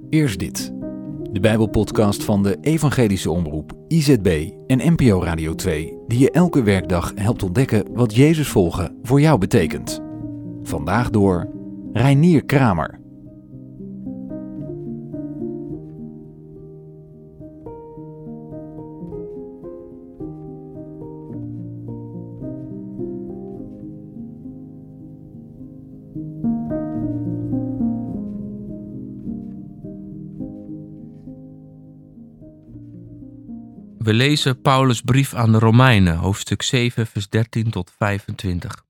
Eerst dit. De Bijbelpodcast van de Evangelische Omroep, IZB en NPO Radio 2, die je elke werkdag helpt ontdekken wat Jezus volgen voor jou betekent. Vandaag door Reinier Kramer. We lezen Paulus' brief aan de Romeinen, hoofdstuk 7, vers 13 tot 25.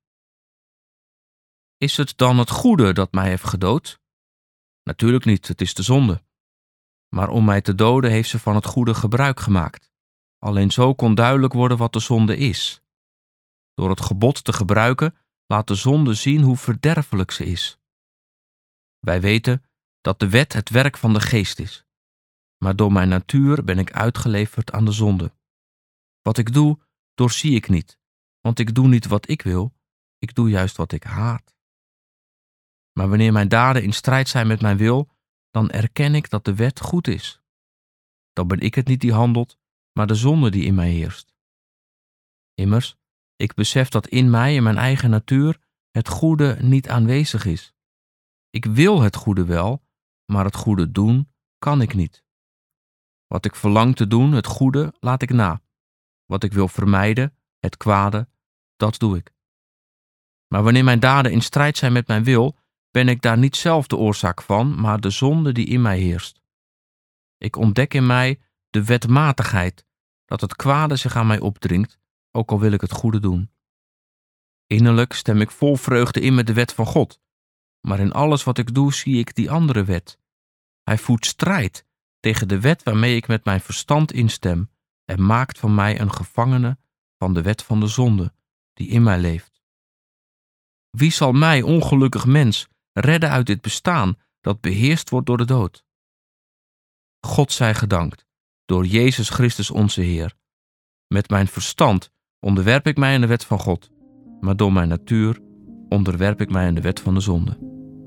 Is het dan het goede dat mij heeft gedood? Natuurlijk niet, het is de zonde. Maar om mij te doden heeft ze van het goede gebruik gemaakt. Alleen zo kon duidelijk worden wat de zonde is. Door het gebod te gebruiken laat de zonde zien hoe verderfelijk ze is. Wij weten dat de wet het werk van de geest is. Maar door mijn natuur ben ik uitgeleverd aan de zonde. Wat ik doe, doorzie ik niet, want ik doe niet wat ik wil, ik doe juist wat ik haat. Maar wanneer mijn daden in strijd zijn met mijn wil, dan erken ik dat de wet goed is. Dan ben ik het niet die handelt, maar de zonde die in mij heerst. Immers, ik besef dat in mij, in mijn eigen natuur, het goede niet aanwezig is. Ik wil het goede wel, maar het goede doen kan ik niet. Wat ik verlang te doen, het goede, laat ik na. Wat ik wil vermijden, het kwade, dat doe ik. Maar wanneer mijn daden in strijd zijn met mijn wil, ben ik daar niet zelf de oorzaak van, maar de zonde die in mij heerst. Ik ontdek in mij de wetmatigheid, dat het kwade zich aan mij opdringt, ook al wil ik het goede doen. Innerlijk stem ik vol vreugde in met de wet van God, maar in alles wat ik doe zie ik die andere wet. Hij voert strijd tegen de wet waarmee ik met mijn verstand instem en maakt van mij een gevangene van de wet van de zonde die in mij leeft. Wie zal mij, ongelukkig mens, redden uit dit bestaan dat beheerst wordt door de dood? God zij gedankt, door Jezus Christus onze Heer. Met mijn verstand onderwerp ik mij aan de wet van God, maar door mijn natuur onderwerp ik mij aan de wet van de zonde.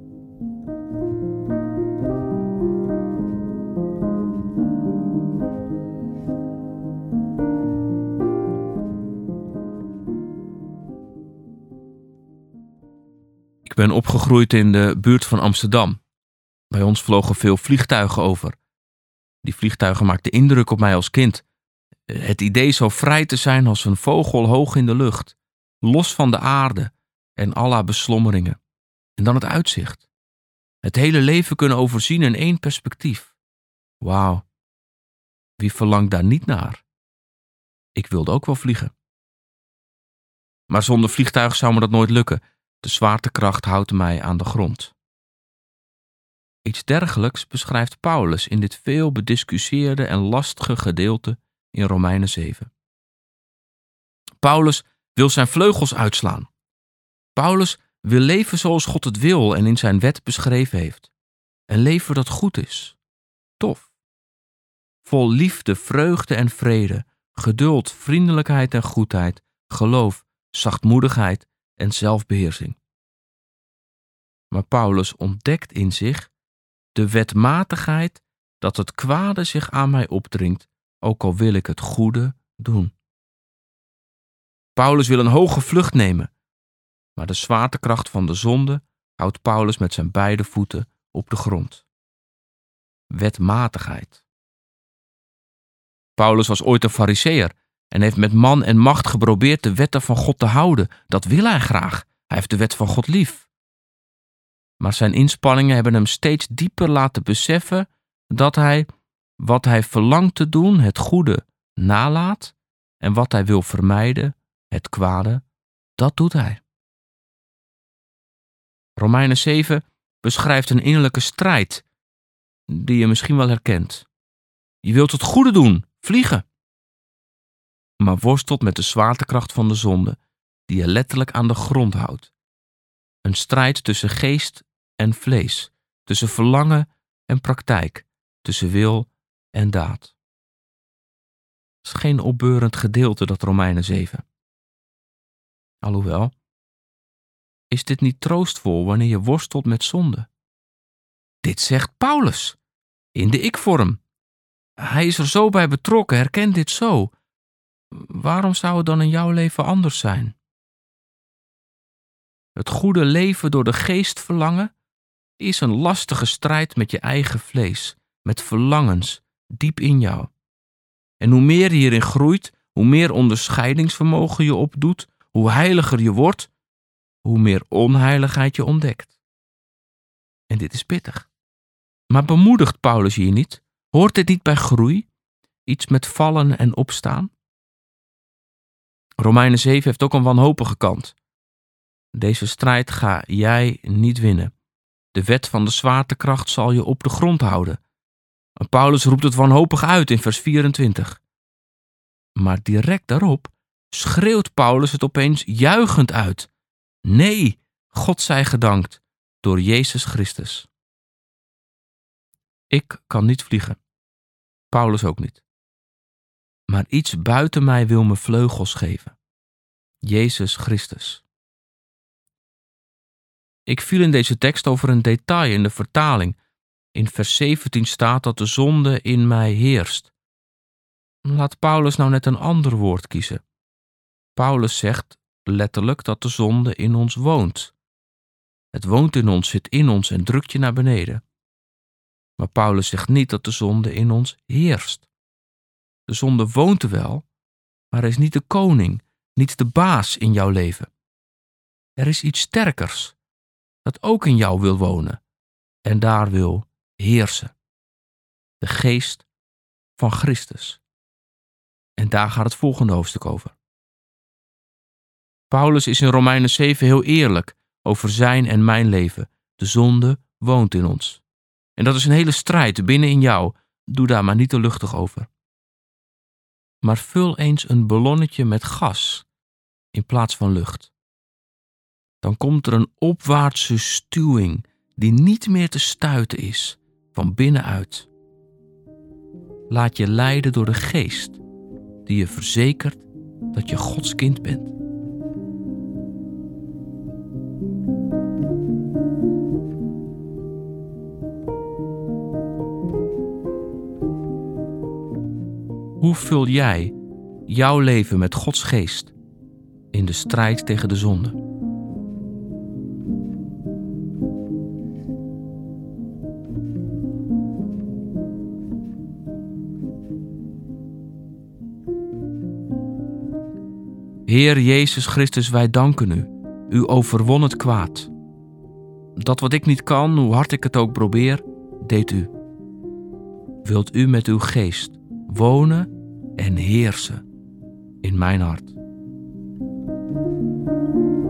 Ik ben opgegroeid in de buurt van Amsterdam. Bij ons vlogen veel vliegtuigen over. Die vliegtuigen maakten indruk op mij als kind. Het idee zo vrij te zijn als een vogel hoog in de lucht, los van de aarde en alle beslommeringen. En dan het uitzicht. Het hele leven kunnen overzien in één perspectief. Wauw, wie verlangt daar niet naar? Ik wilde ook wel vliegen. Maar zonder vliegtuig zou me dat nooit lukken. De zwaartekracht houdt mij aan de grond. Iets dergelijks beschrijft Paulus in dit veel bediscussieerde en lastige gedeelte in Romeinen 7. Paulus wil zijn vleugels uitslaan. Paulus wil leven zoals God het wil en in zijn wet beschreven heeft. Een leven dat goed is. Tof. Vol liefde, vreugde en vrede, geduld, vriendelijkheid en goedheid, geloof, zachtmoedigheid en zelfbeheersing. Maar Paulus ontdekt in zich de wetmatigheid dat het kwade zich aan mij opdringt, ook al wil ik het goede doen. Paulus wil een hoge vlucht nemen, maar de zwaartekracht van de zonde houdt Paulus met zijn beide voeten op de grond. Wetmatigheid. Paulus was ooit een farizeeër en heeft met man en macht geprobeerd de wetten van God te houden. Dat wil hij graag. Hij heeft de wet van God lief. Maar zijn inspanningen hebben hem steeds dieper laten beseffen dat hij, wat hij verlangt te doen, het goede nalaat en wat hij wil vermijden, het kwade, dat doet hij. Romeinen 7 beschrijft een innerlijke strijd die je misschien wel herkent. Je wilt het goede doen, vliegen. Maar worstelt met de zwaartekracht van de zonde die je letterlijk aan de grond houdt. Een strijd tussen geest en vlees, tussen verlangen en praktijk, tussen wil en daad. Het is geen opbeurend gedeelte, dat Romeinen 7. Alhoewel, is dit niet troostvol wanneer je worstelt met zonde? Dit zegt Paulus. In de ik-vorm. Hij is er zo bij betrokken, herkent dit zo. Waarom zou het dan in jouw leven anders zijn? Het goede leven door de geest verlangen is een lastige strijd met je eigen vlees, met verlangens diep in jou. En hoe meer je hierin groeit, hoe meer onderscheidingsvermogen je opdoet, hoe heiliger je wordt, hoe meer onheiligheid je ontdekt. En dit is pittig. Maar bemoedigt Paulus hier niet? Hoort dit niet bij groei? Iets met vallen en opstaan? Romeinen 7 heeft ook een wanhopige kant. Deze strijd ga jij niet winnen. De wet van de zwaartekracht zal je op de grond houden. En Paulus roept het wanhopig uit in vers 24. Maar direct daarop schreeuwt Paulus het opeens juichend uit. Nee, God zij gedankt, door Jezus Christus. Ik kan niet vliegen. Paulus ook niet. Maar iets buiten mij wil me vleugels geven. Jezus Christus. Ik viel in deze tekst over een detail in de vertaling. In vers 17 staat dat de zonde in mij heerst. Laat Paulus nou net een ander woord kiezen. Paulus zegt letterlijk dat de zonde in ons woont. Het woont in ons, zit in ons en drukt je naar beneden. Maar Paulus zegt niet dat de zonde in ons heerst. De zonde woont er wel, maar hij is niet de koning, niet de baas in jouw leven. Er is iets sterkers, dat ook in jou wil wonen en daar wil heersen. De geest van Christus. En daar gaat het volgende hoofdstuk over. Paulus is in Romeinen 7 heel eerlijk over zijn en mijn leven. De zonde woont in ons. En dat is een hele strijd binnen in jou. Doe daar maar niet te luchtig over. Maar vul eens een ballonnetje met gas in plaats van lucht. Dan komt er een opwaartse stuwing die niet meer te stuiten is van binnenuit. Laat je leiden door de geest die je verzekert dat je Gods kind bent. Hoe vul jij jouw leven met Gods geest in de strijd tegen de zonde? Heer Jezus Christus, wij danken u. U overwon het kwaad. Dat wat ik niet kan, hoe hard ik het ook probeer, deed u. Wilt u met uw geest wonen en heersen in mijn hart.